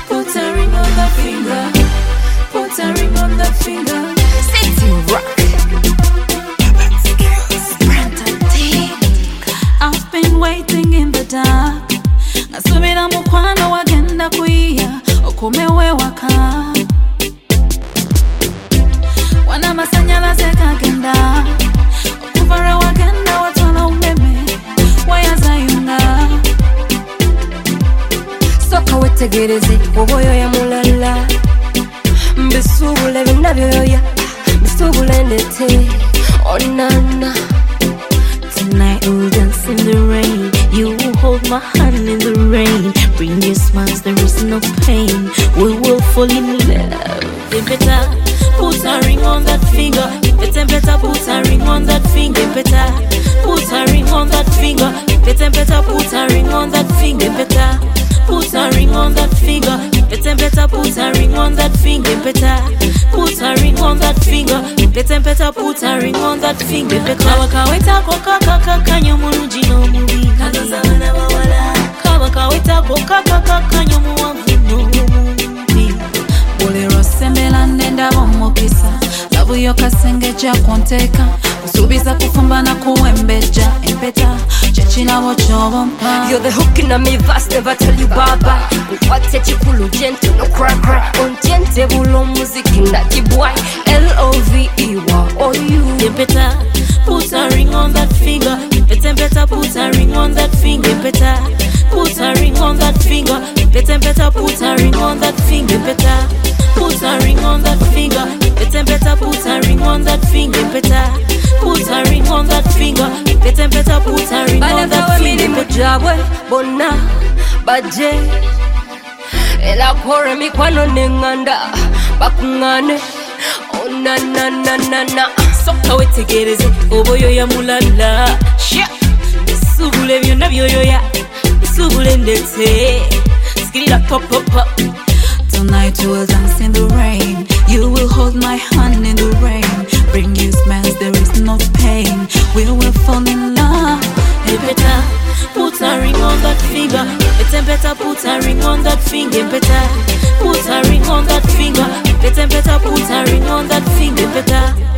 Put a ring on that finger. Put a ring on that finger. City Rock. I've been waiting in the dark. Nasubira mukwano wagenda kuiya okumewe waka. Wana masanyalaze kagenda okuvara wagenda watwala umeme wayazayunga. Soka wetegereze oboyo ya mulala. Mbisubule binabyoya mbisubule ndete onana. Tonight we'll dance in the rain. You will hold my hand in the rain. Bring your smiles, there is no pain. We will fall in love. Better put a ring on that finger. Better put a ring on that finger. Better put a ring on that finger. Better put a ring on that finger. Better put a ring on that finger. Better put a ring on that finger. Better put a ring on that finger. Better put a ring on that finger. Better kaweta koka kanyo mulungi n'omubi. Kagaza bana bawala. Kaweta koka kanyo muwanvu n'omubi. Bolero sembela nenda bomukisa. Lavu yo kasengeja konteka. Kusubiza kufumba na kuwembeja. Empeta chechina wochobompa. You're the hook in my verse, never tell you bye-bye. Ukwate chikulu gentle, no cry. Ontiente bulo muziki na kibwai. L-O-V-E, wow, you. Better put a ring on that finger. Better put a ring on that finger. Better put a ring on that finger. Better put a ring on that finger. Better put a ring on that finger. Better put a ring on that finger. Better put a ring on that finger. Better put a ring on that finger. Mujabwe bona baje ela kore mikwano nenganda bakungane onana. Soka wetegereze oboyo ya mulala. Bisubule byonna byoyoya bisubule ndetse. Skirira pop. Tonight we will dance in the rain. You will hold my hand in the rain. Bring you smiles, there is no pain. We will fall in love. Better put a ring on that finger. Better put a ring on that finger. Better put a ring on that finger. Better put a ring on that finger. Better